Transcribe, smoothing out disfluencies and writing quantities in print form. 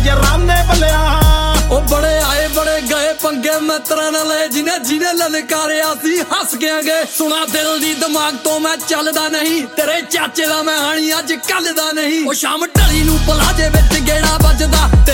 ਯਾਰਾਨੇ ਬੱਲਿਆ। ਉਹ ਬੜੇ ਆਏ ਬੜੇ ਗਏ ਪੰਗੇ ਮਿੱਤਰਾਂ ਨਾਲ ਜਿਹਨੇ ਲਲਕਾਰਿਆ ਸੀ ਹੱਸ ਗਿਆਂਗੇ। ਸੁਣਾ ਦਿਲ ਦੀ ਦਿਮਾਗ ਤੋਂ ਮੈਂ ਚੱਲਦਾ ਨਹੀਂ, ਤੇਰੇ ਚਾਚੇ ਦਾ ਮੈਂ ਹਾਣੀ ਅੱਜ ਕੱਲ ਦਾ ਨਹੀਂ। ਉਹ ਸ਼ਾਮ ਢਲੀ ਨੂੰ ਪਲਾਜੇ ਵਿੱਚ ਗੇੜਾ ਵੱਜਦਾ